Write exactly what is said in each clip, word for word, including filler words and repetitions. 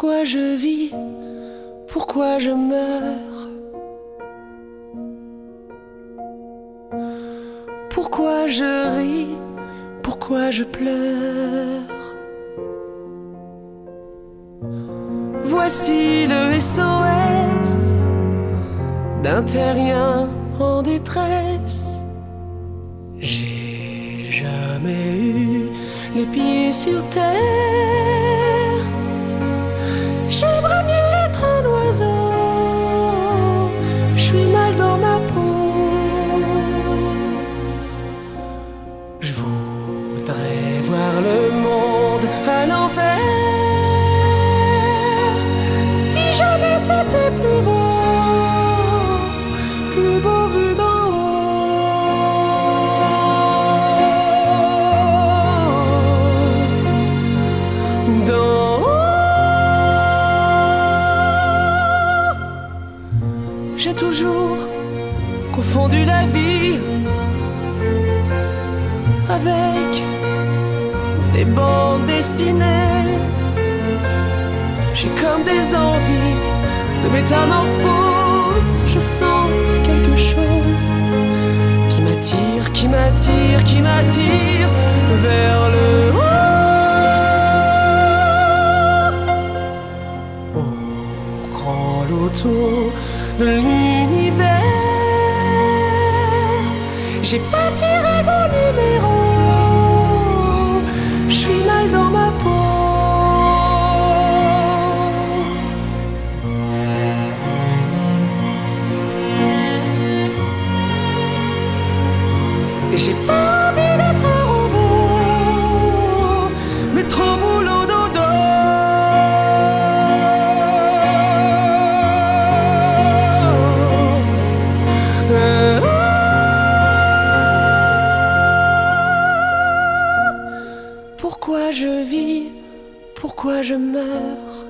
Pourquoi je vis? Pourquoi je meurs? Pourquoi je ris? Pourquoi je pleure? Voici le S O S d'un terrien en détresse. J'ai jamais eu les pieds sur terre. J'aimerais mieux être un oiseau. Je suis mal dans ma peau. Je voudrais voir le monde à l'envers. Si jamais c'était plus beau, plus beau vu d'en haut. D'en haut. J'ai toujours confondu la vie avec des bandes dessinées. J'ai comme des envies de métamorphose. Je sens quelque chose qui m'attire, qui m'attire, qui m'attire vers le haut. Au grand loto de l'univers, j'ai pas tiré mon numéro. Je suis mal dans ma peau. J'ai pas envie d'être un robot, mais trop boulot dodo. Euh, oh. Pourquoi je vis? Pourquoi je meurs?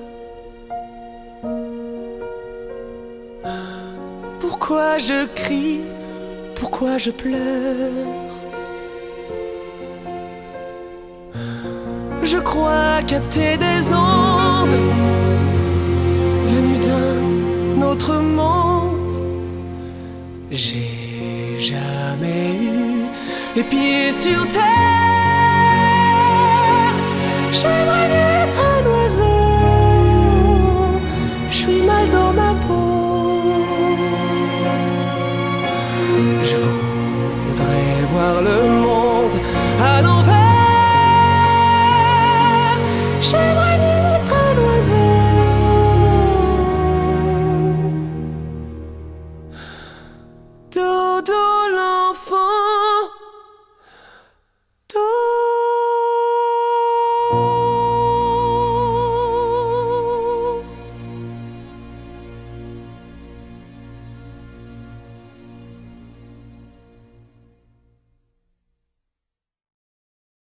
Pourquoi je crie? Pourquoi je pleure? Je crois capter des ondes venues d'un autre monde. J'ai jamais eu les pieds sur terre. J'aimerais mieux